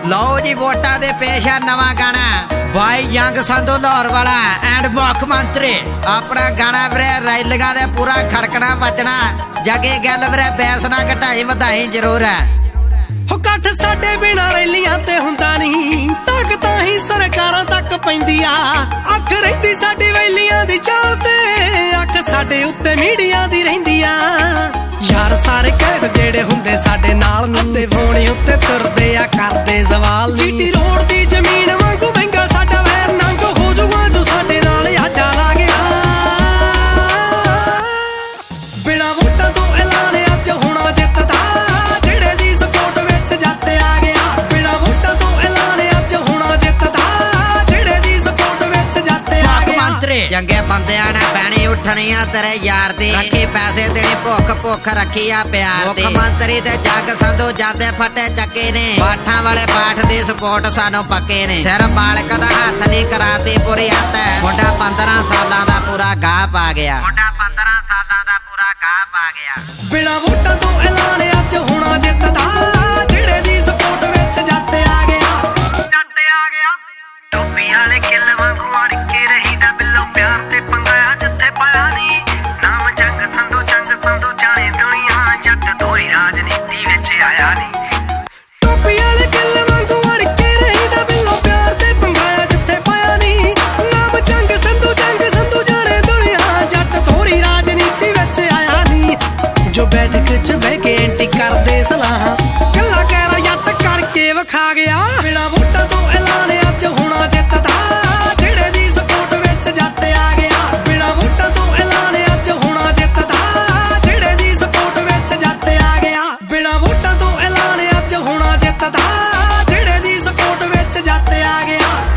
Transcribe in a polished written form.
लो जी वोटा दे पेश है नवा गाना भाई यंग संधू लाहौर वाला एंड मुख मंत्री अपना गाना वीरे रैलियां दे पूरा खड़कना बजना जगे गल वीरे बैस ना घटाई वधाई जरूर है कठ साडे बिना रैलियां ते हुंदा नहीं ताकतां ही सरकारां तक पैंदियां अख रहिंदी साडी वैलियां दी चाल ते अख साडे उत्ते मीडिया दी रहिंदियां यार सारे कैद जेड़े हुंदे साडे नाल नूते फोने उत्ते तुरदे आ करदे सवाल जीटी रोड दी जमीन वांगू महंगा साडा वैर नंग हो जूगा जो साडे नाल आडा ला गया बिना वोटां तो ऐलान अज होना जितदा जेड़े दी सपोर्ट विच जट आ गया बिना वोटां तो ऐलान अज होना जितदा जेड़े दी सपोर्ट विच जट आ गया मंत्री चंगे बंदियां ने पैनी उठनी आ तेरे यार दी रखी पैसे तेरी भुख रखी आ प्यार दी मंत्री ते जग संधू जाते फटे चक्के ने पाठा वाले पाठ दी सपोर्ट सानू पक्के ने सिर मालक दा हथ नहीं कराती पूरी हत्थ मुंडा 15 सालां दा पूरा गाह पा गया बिना वोटां तो ऐलान अज होना जितदा जेड़े दी सपोर्ट विच जट आ गया टोपी वाले किल वांगू अड़ के रहीदा बिल्लो प्यार ते पंगाया जिथे पाया नी नाम जंग संधू जाने दुनिया जट दोरी राजनीति विच आया नी टोपी वाले किल वांगू अड़ के रहीदा बिल्लो प्यार ते पंगाया जिथे पाया नी नाम जंग संधू जाने दुनिया जट दोरी राजनीति विच आया नी जो बैठक च बह के एंटी करदे सलाह कल्ला कहरा जट करके विखा गया बिना वोटां तो ऐलान अज होना जितदा जेड़े दी सपोर्ट विच जट आ गया बिना वोटां तो ऐलान अज होना जितदा जेड़े दी सपोर्ट विच जट आ गया बिना वोटां तो ऐलान अज होना जितदा जेड़े दी सपोर्ट विच जट आ गया।